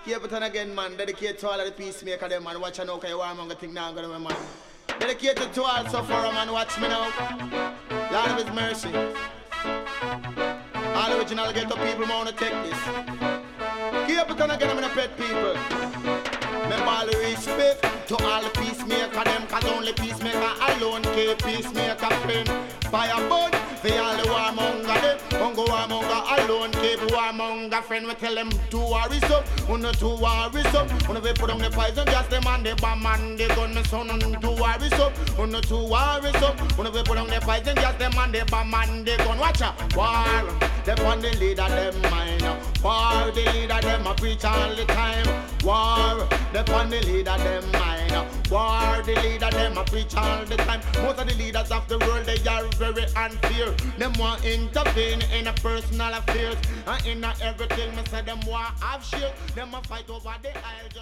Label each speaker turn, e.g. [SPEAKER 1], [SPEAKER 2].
[SPEAKER 1] Capleton again, man. Dedicate to all of the peacemaker, them, man. Watch out, okay, you warm, I'm gonna think now, I'm gonna, man. Dedicated to all sufferer, man. Watch me now. Lord of His mercy. All original ghetto people, I wanna take this. Capleton again, I'm gonna pet people. Remember all the respect to all the peacemaker, them, cause only peacemaker alone can peacemaker friend. Fire burn, for all the warmonger, them. Ungo warmonger alone keep warmonger friend. We tell them to worry up, uno to worry up. Uno we put on the poison gas, them and the bomb and the gun. Me son to worry up, uno to worry up. Uno we put on the poison gas, them and the bomb and the gun. Watch out, war, them on the leader, them mine. War, the leader, them a preach all the time. War, them on the leader, them mine. War, the leader, them a preach all the time. Most of the leaders of the world, they are very unfair. Them want intervene in a personal affairs and in a everything. Me say them want have share. Them a fight over the aisle.